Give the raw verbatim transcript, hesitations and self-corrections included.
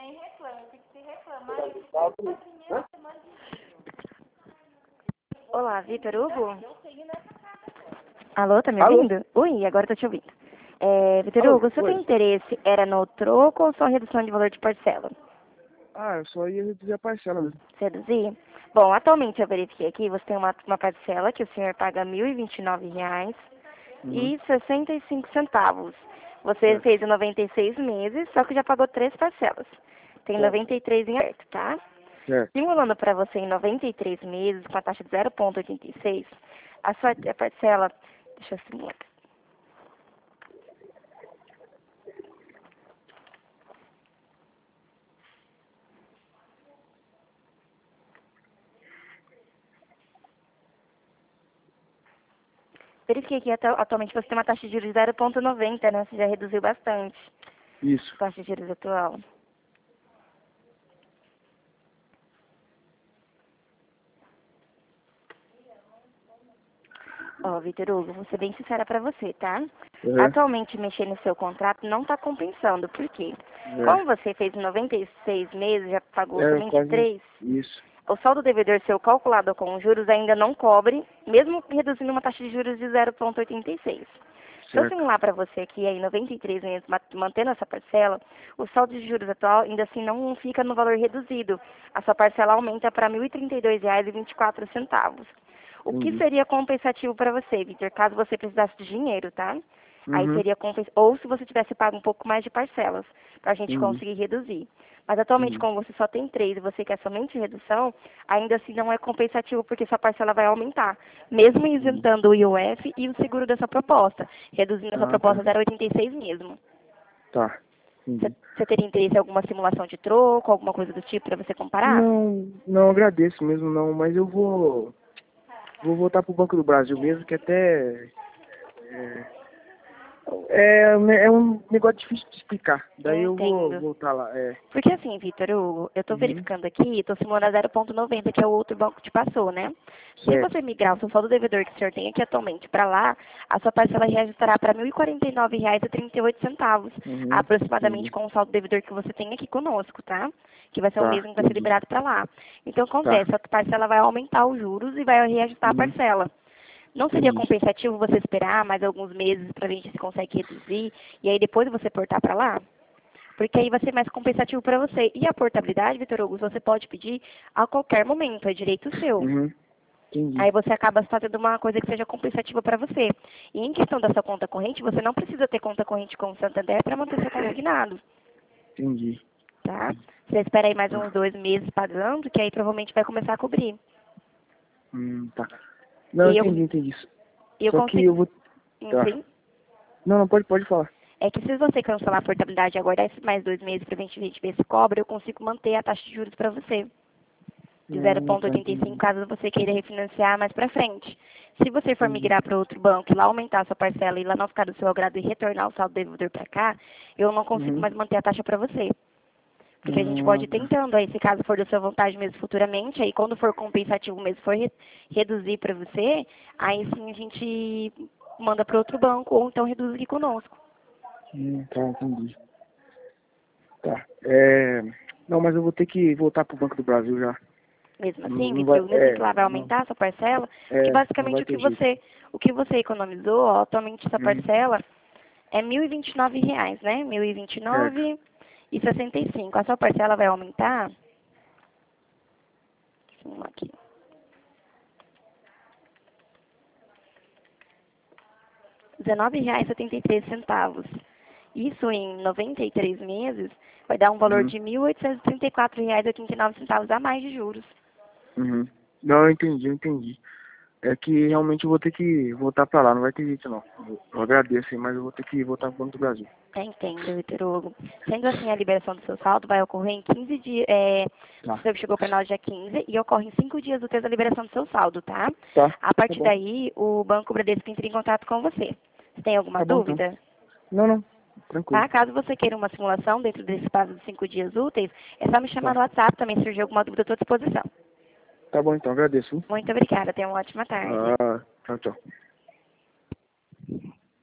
Olá, Vitor Hugo? Alô, tá me Alô? ouvindo? Ui, agora tô te ouvindo. É, Vitor Alô, Hugo, o seu oi. interesse era no troco ou só redução de valor de parcela? Ah, eu só ia reduzir a parcela mesmo. Reduzir? Bom, atualmente eu verifiquei aqui, você tem uma, uma parcela que o senhor paga mil e vinte e nove reais Uhum. e sessenta e cinco centavos. Você Certo. fez em noventa e seis meses, só que já pagou três parcelas. Tem Certo. noventa e três em aberto, tá? Certo. Simulando para você em noventa e três meses, com a taxa de zero vírgula oitenta e seis, a sua a parcela... Deixa eu simular. Verifiquei que atu- atualmente você tem uma taxa de juros de zero vírgula noventa, né? Você já reduziu bastante Isso. a taxa de juros atual. Ó, Vitor Hugo, vou ser bem sincera para você, tá? Uhum. Atualmente, mexer no seu contrato não está compensando. Por quê? É. Como você fez em noventa e seis meses, já pagou É, somente quase três, isso. o saldo devedor seu calculado com juros ainda não cobre, mesmo reduzindo uma taxa de juros de zero vírgula oitenta e seis. Se eu Certo. simular para você aqui em noventa e três meses, ma- mantendo essa parcela, o saldo de juros atual ainda assim não fica no valor reduzido. A sua parcela aumenta para mil e trinta e dois reais e vinte e quatro centavos. O que Entendi. seria compensativo para você, Vitor, caso você precisasse de dinheiro, tá? Aí Uhum. seria compens... ou se você tivesse pago um pouco mais de parcelas, para a gente Entendi. conseguir reduzir. Mas atualmente, Entendi. como você só tem três e você quer somente redução, ainda assim não é compensativo porque sua parcela vai aumentar, mesmo Entendi. isentando o I O F e o seguro dessa proposta, reduzindo essa Ah, proposta tá. a zero vírgula oitenta e seis mesmo. Tá. Entendi. Você teria interesse em alguma simulação de troco, alguma coisa do tipo para você comparar? Não, não agradeço mesmo não, mas eu vou vou voltar pro Banco do Brasil mesmo, que até é, é, é um negócio difícil de explicar. Daí eu vou Entendo. voltar lá. É. Porque assim, Vitor, Hugo, eu estou Uhum. verificando aqui, estou simulando a zero vírgula noventa, que é o outro banco que te passou, né? Se Certo. você migrar o seu saldo devedor que o senhor tem aqui atualmente para lá, a sua parcela reajustará para mil e quarenta e nove reais e trinta e oito centavos, Uhum. aproximadamente Entendi. com o saldo devedor que você tem aqui conosco, tá? Que vai ser o Tá, mesmo que vai ser entendi. liberado para lá. Então, Tá. acontece, a parcela vai aumentar os juros e vai reajustar a Uhum. parcela. Não seria Entendi. compensativo você esperar mais alguns meses para a gente se consegue reduzir e aí depois você portar para lá? Porque aí vai ser mais compensativo para você. E a portabilidade, Vitor Hugo, você pode pedir a qualquer momento, é direito seu. Uhum. Entendi. Aí você acaba fazendo uma coisa que seja compensativa para você. E em questão da sua conta corrente, você não precisa ter conta corrente com o Santander para manter seu consignado, Entendi. tá? Você espera aí mais uns Tá. dois meses pagando, que aí provavelmente vai começar a cobrir. Hum, tá. E Não, aí eu, entendi, entendi. e eu Só que consigo, eu vou. Tá. enfim, Não, não, pode, pode falar. é que se você cancelar a portabilidade e aguardar esses mais dois meses para a gente ver se cobra, eu consigo manter a taxa de juros para você, de Hum, tá, zero vírgula oitenta e cinco, entendi. caso você queira refinanciar mais para frente. Se você for Entendi. migrar para outro banco e lá aumentar a sua parcela e lá não ficar do seu agrado e retornar o saldo devedor para cá, eu não consigo Uhum. mais manter a taxa para você. Porque a gente pode ir Hum, tá. tentando aí, se caso for da sua vontade mesmo futuramente, aí quando for compensativo mesmo, for re- reduzir para você, aí sim a gente manda para outro banco ou então reduz aqui conosco. Hum, tá, entendi. Tá. É. Não, mas eu vou ter que voltar pro Banco do Brasil já. Mesmo Não, assim, não vai. Vitor, mesmo que É. lá vai Não, aumentar a sua parcela, que é, não basicamente vai o que ter jeito. você, o que você economizou, ó, atualmente essa Uhum. parcela é mil e vinte e nove reais, né? Mil e vinte e Certo. nove e sessenta e cinco. A sua parcela vai aumentar, vamos aqui, dezenove reais e setenta e três centavos. Isso em noventa e três meses vai dar um valor Uhum. de mil oitocentos e trinta e quatro reais e oitenta e nove centavos a mais de juros. Uhum. Não, eu entendi, eu entendi. É que realmente eu vou ter que voltar pra lá, não vai ter jeito não. Eu, eu agradeço, hein, mas eu vou ter que voltar pro Banco do Brasil. É, entendo, Vitor Hugo. Sendo assim, a liberação do seu saldo vai ocorrer em quinze dias. É, o Tá. seu chegou para nós dia quinze e ocorre em cinco dias úteis a liberação do seu saldo, tá? Tá. A Tá partir bom. daí, o Banco Bradesco entra em contato com você. Você tem alguma Tá bom então. dúvida? Não, não. Tranquilo. Tá? Caso você queira uma simulação dentro desse prazo de cinco dias úteis, é só me chamar Tá. no WhatsApp também, se surgir alguma dúvida, eu estou à disposição. Tá bom então, agradeço. Muito obrigada, tenha uma ótima tarde. Ah, tchau, tchau.